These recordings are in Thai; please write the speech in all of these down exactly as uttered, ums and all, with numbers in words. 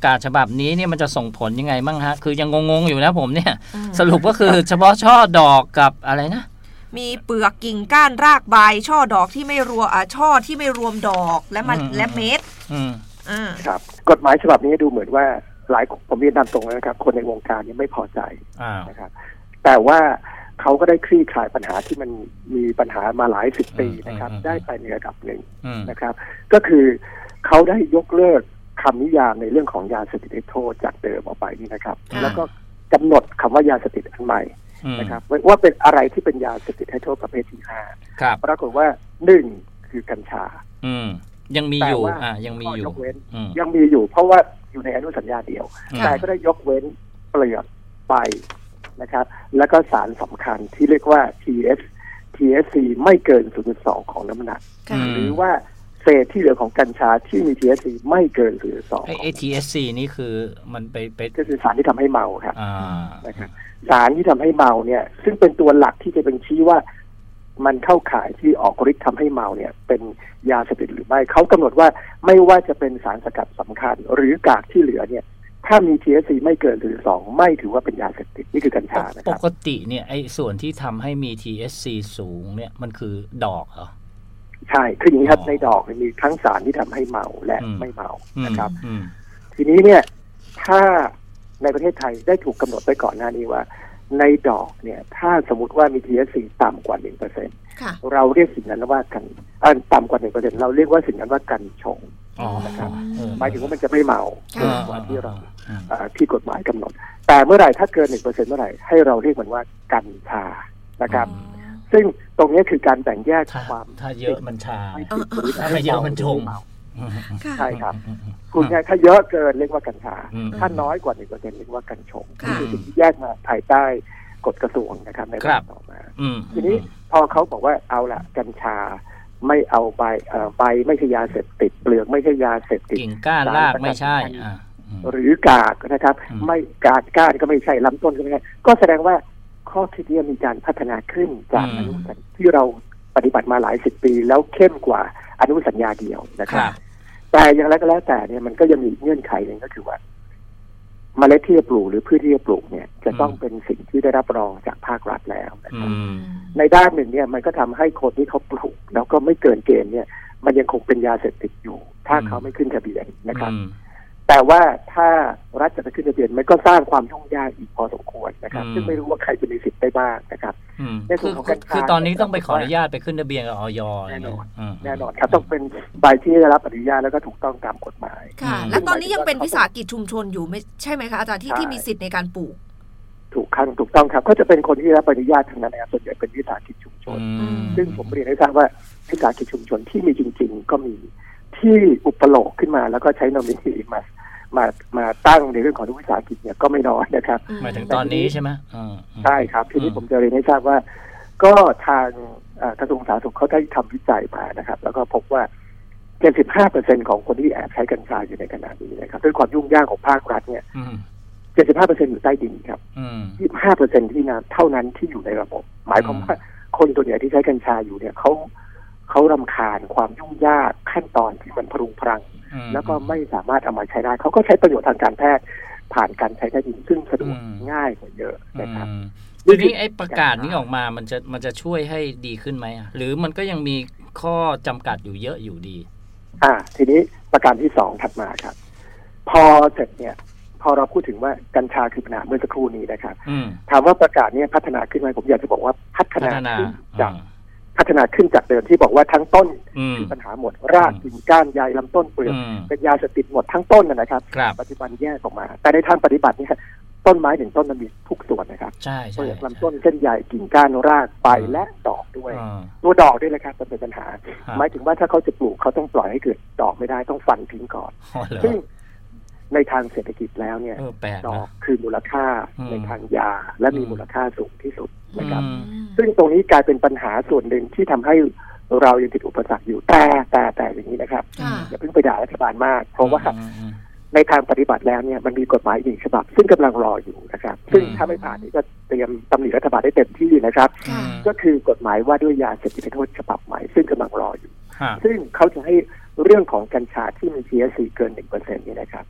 กาศฉบับนี้เนี่ยมันจะส่งผลยังไงบ้างฮะคือยังงงๆอยู่นะผมเนี่ยสรุปก็คือเฉพาะช่อดอกกับอะไรนะมีเปลือกกิ่งก้านรากใบช่อดอกที่ไม่รวมอ่าช่อที่ไม่รวมดอกและมันและเม็ดอืมครับกฎหมายฉบับนี้ดูเหมือนว่าหลายผมเรียนตามตรงนะครับคนในวงการนี้ไม่พอใจนะครับแต่ว่าเขาก็ได้คลี่คลายปัญหาที่มันมีปัญหามาหลายสิบปีนะครับได้ไปในระดับหนึ่งนะครับก็คือเขาได้ยกเลิกคำนิยามในเรื่องของยาเสพติดให้โทษจากเดิมออกไปนี่นะครับแล้วก็กำหนดคำว่ายาเสพติดอันใหม่นะครับว่าเป็นอะไรที่เป็นยาเสพติดให้โทษประเภทที่ห้าปรากฏว่าหนึ่งคือกัญชายังมีอยู่อ่ายังมีอยู่ยังมีอยู่เพราะว่าอยู่ในอนุสัญญาเดียวแต่ก็ได้ยกเว้นเปลือกใบนะครับแล้วก็สารสำคัญที่เรียกว่า ที เอส ที เอส ซี ไม่เกิน ศูนย์จุดสอง ของน้ำหนักหรือว่าเศษที่เหลือของกัญชาที่มี ที เอส ซี ไม่เกิน ศูนย์จุดสองไอ้ ที เอส ซี นี่คือมันไปไปก็คือสารที่ทำให้เมาครับนะครับสารที่ทำให้เมาเนี่ยซึ่งเป็นตัวหลักที่จะเป็นชี้ว่ามันเข้าข่ายที่ออกฤทธิ์ทำให้เมาเนี่ยเป็นยาเสพติดหรือไม่เขากำหนดว่าไม่ว่าจะเป็นสารสกัดสำคัญหรือกากที่เหลือเนี่ยถ้ามี ที เอส ซี ไม่เกิน ศูนย์จุดสอง ไม่ถือว่าเป็นยาเสพติดนี่คือกัญชานะครับปกติเนี่ยไอ้ส่วนที่ทำให้มี ที เอส ซี สูงเนี่ยมันคือดอกเหรอใช่คืออย่างนี้ครับในดอกมีทั้งสารที่ทำให้เมาและไม่เมานะครับทีนี้เนี่ยถ้าในประเทศไทยได้ถูกกำหนดไปก่อนหน้านี้ว่าในดอกเนี่ยถ้าสมมติว่ามี ที เอส ซี ต่ำกว่า หนึ่งเปอร์เซ็นต์ เราเรียกสิ่งนั้นว่ากันต่ำกว่า หนึ่งเปอร์เซ็นต์ เราเรียกว่าสิ่งนั้นว่ากัญชงนะครับหมายถึงว่ามันจะไม่เมาเกินกว่าที่เราที่กฎหมายกำหนดแต่เมื่อไหร่ถ้าเกิน หนึ่งเปอร์เซ็นต์ เมื่อไหร่ให้เราเรียกมันว่ากัญชานะครับซึ่งตรงนี้คือการแบ่งแยกความถ้าเยอะมันชาถ้าไม่เยอะมันชงใช่ครับคุณไงถ้าเยอะเกินเรียกว่ากัญชาถ้าน้อยกว่า หนึ่งเปอร์เซ็นต์ เรียกว่ากัญชงนี่คือสิ่งที่แยกมาภายใต้กฎกระทรวงนะครับในการต่อมาทีนี้พอเขาบอกว่าเอาละกัญชาไม่เอาใบใบไม่ใช่ยาเสพติดเปลือกไม่ใช่ยาเสพติดกิ่งก้านรากไม่ใช่หรือกากนะครับไม่กากก้านก็ไม่ใช่ลำต้นก็ไม่ใช่ก็แสดงว่าข้อคิดนี้มีการพัฒนาขึ้นจากอนุสัญญาที่เราปฏิบัติมาหลายสิบปีแล้วเข้มกว่าอนุสัญญาเดียวนะครับแต่อย่างไรก็แล้วแต่เนี่ยมันก็ยังมีเงื่อนไขหนึ่งก็คือว่าเมล็ดที่จะปลูกหรือพืชที่จะปลูกเนี่ยจะต้องเป็นสิ่งที่ได้รับรองจากภาครัฐแล้วนะครับในด้านหนึ่งเนี่ยมันก็ทำให้คนที่เขาปลูกแล้วก็ไม่เกินเกณฑ์เนี่ยมันยังคงเป็นยาเสพติดอยู่ถ้าเขาไม่ขึ้นทะเบียนนะครับแต่ว่าถ้ารัฐจะไปขึ้นทะเบียนมันก็สร้างความยุ่งยากอีกพอสมควรนะครับซึ่งไม่รู้ว่าใครจะมีสิทธิ์ได้บ้างนะครับในส่วนของการคือตอนนี้ต้องไปขออนุญาตไปขึ้นทะเบียนกับอย. แน่นอนแน่นอนครับต้องเป็นใบที่ได้รับอนุญาตแล้วก็ถูกต้องตามกฎหมายค่ะและตอนนี้ยังเป็นวิสาหกิจชุมชนอยู่ไม่ใช่ไหมคะอาจารย์ที่ที่มีสิทธิ์ในการปลูกถูกขั้นถูกต้องครับก็จะเป็นคนที่รับอนุญาตทางนั้นนะครับส่วนใหญ่เป็นวิสาหกิจชุมชนซึ่งผมเรียนให้ทราบว่าวิสาหกิจชุมชนที่มีจริงๆก็มีที่อุปโลกขึ้นมาแล้วก็ใช้นอมินีมามามาตั้งในเรื่องของวิสาหกิจเนี่ยก็ไม่น้อยนะครับหมายถึงตอนนี้ใช่ไหมใช่ครับทีนี้ผมจะเรียนให้ทราบว่าก็ทางกระทรวงสาธารณสุขเขาได้ทำวิจัยมานะครับแล้วก็พบว่า เจ็ดสิบห้าเปอร์เซ็นต์ ของคนที่แอบใช้กัญชาอยู่ในขณะนี้นะครับด้วยความยุ่งยากของภาครัฐเนี่ย เจ็ดสิบห้าเปอร์เซ็นต์ อยู่ใต้ดินครับ ยี่สิบห้าเปอร์เซ็นต์ ที่นั้นเท่านั้นที่อยู่ในระบบหมายความว่าคนตัวใหญ่ที่ใช้กัญชาอยู่เนี่ยเขาเขารำคาญความยุ่งยากขั้นตอนที่มันพรุงพรังแล้วก็ไม่สามารถเอามาใช้ได้เขาก็ใช้ประโยชน์ทางการแพทย์ผ่านการใช้ใต้ดินซึ่งสะดวกง่ายกว่าเยอะนะครับทีนี้ไอ้ประกาศนี้ออกมามันจะมันจะช่วยให้ดีขึ้นไหมหรือมันก็ยังมีข้อจำกัดอยู่เยอะอยู่ดีอ่าทีนี้ประการที่สองถัดมาครับพอเสร็จเนี่ยพอเราพูดถึงว่ากัญชาคือปัญหาเมื่อสักครู่นี้นะครับถามว่าประกาศนี้พัฒนาขึ้นไหมผมอยากจะบอกว่าพัฒนาขึ้นจากพัฒนาขึ้นจากเดิมที่บอกว่าทั้งต้นคือปัญหาหมดรากกิ่งก้านใยลำต้นเปลือกเป็นยาเสพติดหมดทั้งต้นนะครับปัจจุบันแยกออกมาแต่ในทางปฏิบัติเนี่ยต้นไม้ถึงต้นมันมีทุกส่วนนะครับเปลือกลำต้นเส้นใยกิ่งก้านรากใบและดอกด้วยตัวดอกด้วยนะครับจะเป็นปัญหาหมายถึงว่าถ้าเขาจะปลูกเขาต้องปล่อยให้เกิดดอกไม่ได้ต้องฟันทิ้งก่อนซึ่งในทางเศรษฐกิจแล้วเนี่ยดอกคือมูลค่าในทางยาและมีมูลค่าสูงที่สุดนะครับซึ่งตรงนี้กลายเป็นปัญหาส่วนหนึ่งที่ทำให้เรายังติดอุปสรรคอยู่แต่แต่แต่อย่างนี้นะครับอย่าเพิ่งไปด่ารัฐบาลมากเพราะว่าในทางปฏิบัติแล้วเนี่ยมันมีกฎหมายอีกฉบับซึ่งกำลังรออยู่นะครับซึ่งถ้าไม่ผ่านนี่ก็เตรียมตำหนิรัฐบาลได้เต็มที่นะครับก็คือกฎหมายว่าด้วยยาเสพติดให้โทษฉบับใหม่ซึ่งกำลังรออยู่ซึ่งเขาจะให้เรื่องของกัญชาที่มี ที เอส ซี เกิน หนึ่งเปอร์เซ็นต์ นี่นะครับ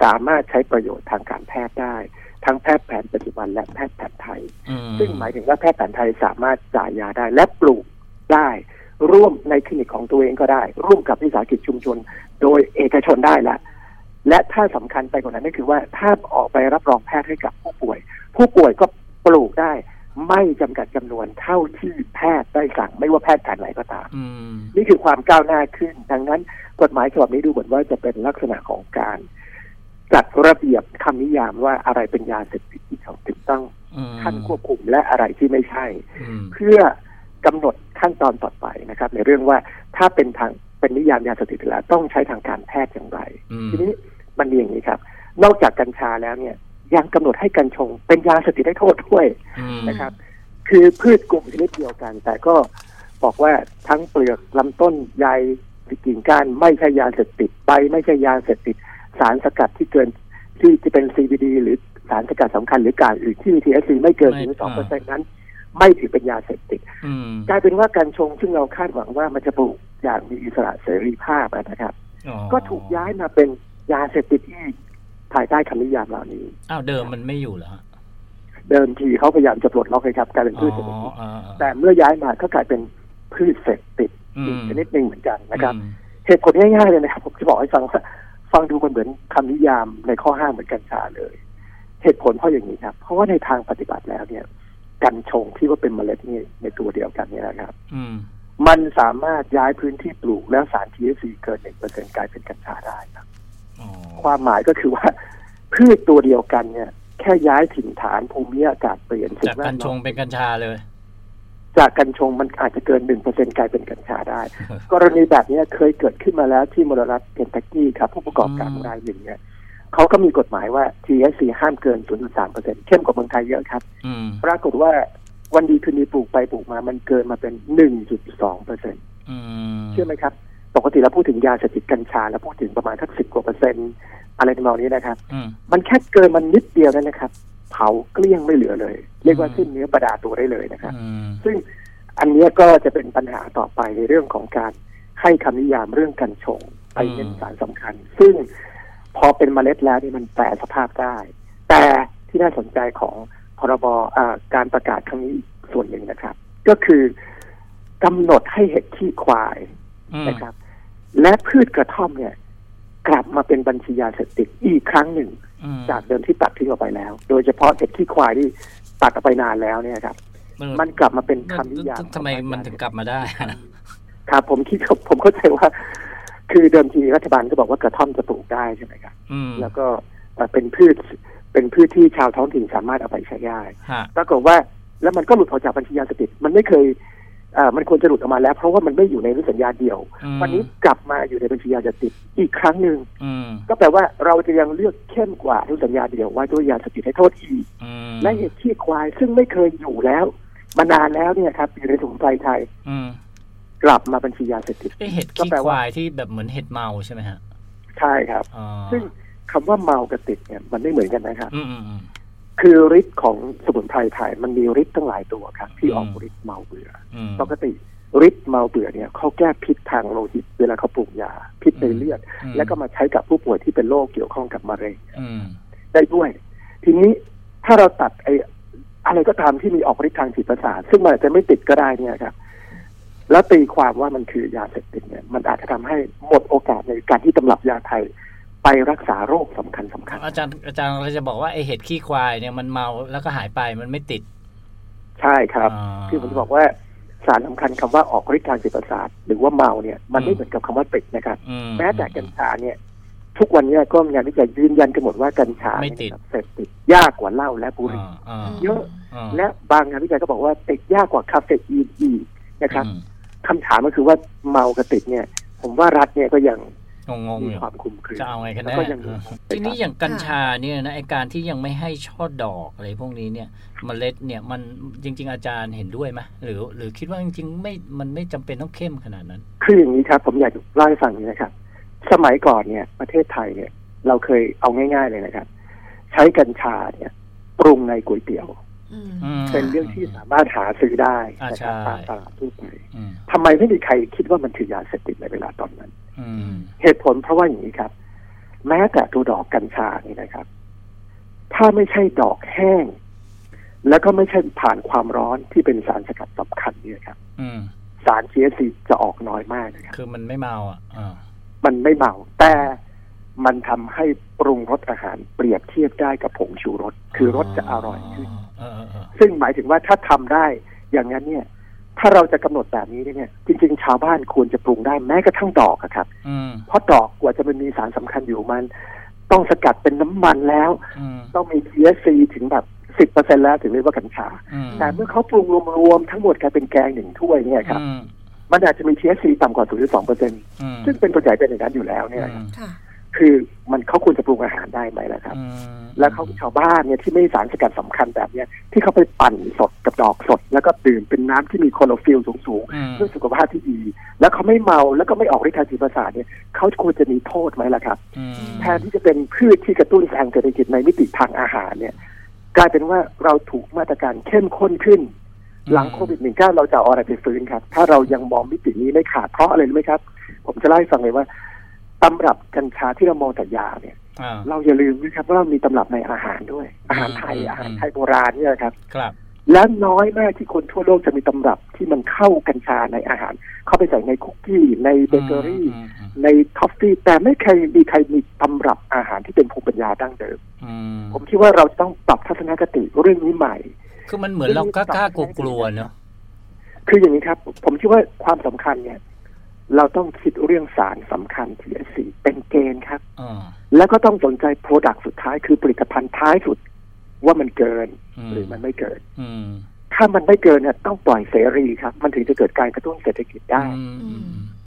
สามารถใช้ประโยชน์ทางการแพทย์ได้ทั้งแพทย์แผนปัจจุบันและแพทย์แผนไทยซึ่งหมายถึงว่าแพทย์แผนไทยสามารถจ่ายยาได้และปลูกได้ร่วมในคลินิกของตัวเองก็ได้ร่วมกับวิสาหกิจชุมชนโดยเอกชนได้ละและถ้าสำคัญไปกว่านั้นก็คือว่าถ้าออกไปรับรองแพทย์ให้กับผู้ป่วยผู้ป่วยก็ปลูกได้ไม่จำกัดจำนวนเท่าที่แพทย์ได้สั่งไม่ว่าแพทย์แผนไหนก็ตามนี่คือความก้าวหน้าขึ้นดังนั้นกฎหมายฉบับนี้ดูเหมือนว่าจะเป็นลักษณะของการจัดระเบียบคำนิยามว่าอะไรเป็นยาเสพติดที่ถูกต้องขั้นควบคุมและอะไรที่ไม่ใช่เพื่อกำหนดขั้นตอนต่อไปนะครับในเรื่องว่าถ้าเป็นทางเป็นนิยามยาเสพติดแล้วต้องใช้ทางการแพทย์อย่างไรทีนี้มันมีอย่างนี้ครับนอกจากกัญชาแล้วเนี่ยยังกำหนดให้กัญชงเป็นยาเสพติดให้โทษด้วยนะครับคือพืชกลุ่มชนิดเดียวกันแต่ก็บอกว่าทั้งเปลือกลำต้นใยกิ่งก้านไม่ใช่ยาเสพติดใบไม่ใช่ยาเสพติดสารสกัดที่เกินที่จะเป็น ซี บี ดี หรือสารสกัดสำคัญหรือกากอื่นที่มี ที เอช ซี ไม่เกิน ศูนย์จุดสองเปอร์เซ็นต์ นั้นไม่ถือเป็นยาเสพติดกลายเป็นว่ากัญชงซึ่งเราคาดหวังว่ามันจะปลูกอย่างมีอิสระเสรีภาพนะครับก็ถูกย้ายมาเป็นยาเสพติดที่ภายใต้คำนิยามเหล่านี้อ้าวเดิมมันไม่อยู่เหรอเดิมทีเขาพยายามจะปลดล็อกเลยครับกลายเป็นพืชเสพติดแต่เมื่อย้ายมาก็กลายเป็นพืชเสพติดอีกชนิดหนึ่งเหมือนกันนะครับเหตุผลง่ายๆเลยนะครับผมจะบอกให้ฟังว่าฟังดูมันเหมือนคำนิยามในข้อห้ามเหมือนกัญชาเลยเหตุผลเพราะอย่างนี้ครับเพราะว่าในทางปฏิบัติแล้วเนี่ยกัญชงที่ว่าเป็นเมล็ดนี่ในตัวเดียวกันนี่นะครับมันสามารถย้ายพื้นที่ปลูกแล้วสาร ที เอช ซี เกิน หนึ่งเปอร์เซ็นต์ กลายเป็นกัญชาได้ครับความหมายก็คือว่าพืชตัวเดียวกันเนี่ยแค่ย้ายถิ่นฐานภูมิอากาศเปลี่ยนจากกัญชงเป็นกัญชาเลยจากกัญชงมันอาจจะเกิน หนึ่งเปอร์เซ็นต์ กลายเป็นกัญชาได้ กรณีแบบนี้เคยเกิดขึ้นมาแล้วที่มลรัฐเคนตักกี้ครับผู้ประกอบการรายหนึ่งเนี่ยเขาก็มีกฎหมายว่า ที เอช ซี ห้ามเกิน ศูนย์จุดสามเปอร์เซ็นต์ เข้มกว่าเมืองไทยเยอะครับปรากฏว่าวันดีคืนดีปลูกไปปลูกมามันเกินมาเป็น หนึ่งจุดสองเปอร์เซ็นต์ เชื่อไหมครับปกติเราพูดถึงยาเสพติดกัญชาแล้วพูดถึงประมาณสักสิบกว่าเปอร์เซ็นต์อะไรทำนองนี้นะครับมันแค่เกินมันนิดเดียวนั่นนะครับเผาเกลี้ยงไม่เหลือเลยเรียกว่าสิ้นเนื้อประดาตัวได้เลยนะครับซึ่งอันนี้ก็จะเป็นปัญหาต่อไปในเรื่องของการให้คำนิยามเรื่องกัญชงไปเน้นสารสำคัญซึ่งพอเป็นเมล็ดแล้วนี่มันแปรสภาพได้แต่ที่น่าสนใจของพรบการประกาศครั้งนี้ส่วนหนึ่งนะครับก็คือกำหนดให้เห็ดขี้ควายนะครับและพืชกระท่อมเนี่ยกลับมาเป็นบัญชียาเสพติดอีกครั้งหนึ่งจากเดิมที่ตัดทิ้งออกไปแล้วโดยเฉพาะเห็ดขี้ควายที่ตัดออกไปนานแล้วเนี่ยครับมันกลับมาเป็นคำนิยามทำไมมันถึงกลับมาได้ครับผมคิดผมเข้าใจว่าคือเดิมทีรัฐบาลก็บอกว่ากระท่อมจะปลูกได้ใช่ไหมครับแล้วก็เป็นพืชเป็นพืชที่ชาวท้องถิ่นสามารถเอาไปใช้ได้ปรากฏว่าแล้วมันก็หลุดออกจากบัญชียาเสพติดมันไม่เคยอ่ามันควรจะหลุดออกมาแล้วเพราะว่ามันไม่อยู่ในอนุสัญญาเดียววันนี้กลับมาอยู่ในบัญชียาเสพติดอีกครั้งหนึ่งก็แปลว่าเราจะยังเลือกเข้มกว่าอนุสัญญาเดียวไว้ด้วยยาเสพติดให้โทษอีกและเห็ดขี้ควายซึ่งไม่เคยอยู่แล้วมานานแล้วเนี่ยครับอยู่ในสมุนไพรไทยกลับมาบัญชียาเสพติดเห็ดขี้ควายที่แบบเหมือนเห็ดเมาใช่ไหมฮะใช่ครับซึ่งคำว่าเมากับติดเนี่ยมันไม่เหมือนกันนะครับคือฤทธิ์ของสมุนไพรไทยมันมีฤทธิ์ตั้งหลายตัวครับที่ออกฤทธิ์เมาเบื่อปกติฤทธิ์เมาเบื่อเนี่ยเขาแก้พิษทางโลหิตเวลาเขาปรุงยาพิษในเลือดแล้วก็มาใช้กับผู้ป่วยที่เป็นโรคเกี่ยวข้องกับมะเร็งได้ด้วยทีนี้ถ้าเราตัดไอ้อะไรก็ตามที่มีออกฤทธิ์ทางจิตประสาทซึ่งมันอาจจะไม่ติดก็ได้เนี่ยครับแล้วตีความว่ามันคือยาเสพติดเนี่ยมันอาจจะทำให้หมดโอกาสในการที่ตำรับยาไทยไปรักษาโรคสำคัญสำคัญอาจารย์อาจารย์เราจะบอกว่าไอเห็ดขี้ควายเนี่ยมันเมาแล้วก็หายไปมันไม่ติดใช่ครับคือผมจะบอกว่าสารสำคัญคำว่าออกฤทธิ์ทางจิตประสาทหรือว่าเมาเนี่ยมันไม่เหมือนกับคำว่าติดนะครับแม้แต่กัญชาเนี่ยทุกวันนี้ก็งานวิจัยยืนยันกันหมดว่ากัญชาเสพติดยากกว่าเหล้าและบุหรี่เยอะและบางงานวิจัยก็บอกว่าติดยากกว่าคาเฟอีนอีกนะครับคำถามก็คือว่าเมากับติดเนี่ยผมว่ารัฐเนี่ยก็ยังงงๆมีความคุมเครือจะเอาไงกันแน่ทีนี้อย่างกัญชาเนี่ยนะไอการที่ยังไม่ให้ช่อดอกอะไรพวกนี้เนี่ยเมล็ดเนี่ยมันจริงๆอาจารย์เห็นด้วยไหมหรือหรือคิดว่าจริงๆไม่มันไม่จำเป็นต้องเข้มขนาดนั้นคืออย่างนี้ครับผมอยากเล่าให้ฟังนี้นะครับสมัยก่อนเนี่ยประเทศไทยเนี่ยเราเคยเอาง่ายๆเลยนะครับใช้กัญชาเนี่ยปรุงในก๋วยเตี๋ยวเป็นเรื่องที่สามารถหาซื้อได้นะครับตามตลาดทั่วไปทำไมไม่มีใครคิดว่ามันคือยาเสพติดในเวลาตอนนั้นเหตุผลเพราะว่าอย่างนี้ครับแม้แต่ตัวดอกกัญชานี่นะครับถ้าไม่ใช่ดอกแห้งแล้วก็ไม่ใช่ผ่านความร้อนที่เป็นสารสกัดสำคัญเนี่ยครับสาร ที เอช ซี จะออกน้อยมากนะครับคือมันไม่เมาอ่ะมันไม่เมาแต่มันทำให้ปรุงรสอาหารเปรียบเทียบได้กับผงชูรสคือรสจะอร่อยขึ้นซึ่งหมายถึงว่าถ้าทำได้อย่างนั้นเนี่ยถ้าเราจะกำหนดแบบนี้เนี่ยจริงๆชาวบ้านควรจะปรุงได้แม้กระทั่งดอกครับเพราะดอกกว่าจะมันมีสารสำคัญอยู่มันต้องสกัดเป็นน้ำมันแล้วต้องมี ที เอช ซี ถึงแบบสิบเปอร์เซ็นต์แล้วถึงเรียกว่ากัญชาแต่เมื่อเขาปรุงรวมๆทั้งหมดกลายเป็นแกงหนึ่งถ้วยเนี่ยครับมันอาจจะมี ที เอช ซี ต่ำกว่า ศูนย์จุดสองเปอร์เซ็นต์ ซึ่งเป็นตัวใหญ่เป็นอย่างนั้นอยู่แล้วเนี่ยคือมันเขาควรจะปรุงอาหารได้ไหมล่ะครับแล้วเขาชาวบ้านเนี่ยที่ไม่สารสกัดสำคัญแบบเนี้ยที่เขาไปปั่นสดกับดอกสดแล้วก็ดื่มเป็นน้ำที่มีคลอโรฟิลสูงๆเพื่อสุขภาพที่ดีแล้วเขาไม่เมาแล้วก็ไม่ออกฤทธิ์ทางจิตประสาทเนี่ยเขาควรจะมีโทษไหมล่ะครับแทนที่จะเป็นพืชที่กระตุ้นทางเศรษฐกิจในมิติทางอาหารเนี่ยกลายเป็นว่าเราถูกมาตรการเข้มข้นขึ้นหลังโควิด สิบเก้า เราจะเอาอะไรไปฟื้นครับถ้าเรายังมองมิตินี้ไม่ขาดเพราะอะไรรู้ไหมครับผมจะเล่าให้ฟังเลยว่าตำรับกัญชาที่เรามองแต่ยาเนี่ยเราอย่าลืมนะครับว่าเรามีตำรับในอาหารด้วยอาหารไทยอาหารไทยโบราณเนี่ยครับและน้อยมากที่คนทั่วโลกจะมีตำรับที่มันเข้ากัญชาในอาหารเข้าไปใส่ในคุกกี้ในเบเกอรี่ในทอฟฟี่แต่ไม่เคยมีใครมีตำรับอาหารที่เป็นภูมิปัญญาดั้งเดิมผมคิดว่าเราต้องปรับทัศนคติเรื่องนี้ใหม่คือมันเหมือนเรากล้ากลัวๆเนาะคืออย่างนี้ครับผมคิดว่าความสำคัญเนี่ยเราต้องคิดเรื่องสารสำคัญ ที เอช ซี เป็นเกณฑ์ครับแล้วก็ต้องสนใจโปรดักต์สุดท้ายคือผลิตภัณฑ์ท้ายสุดว่ามันเกินหรือมันไม่เกินถ้ามันไม่เกินเนี่ยต้องปล่อยเสรีครับมันถึงจะเกิดการกระตุ้นเศรษฐกิจได้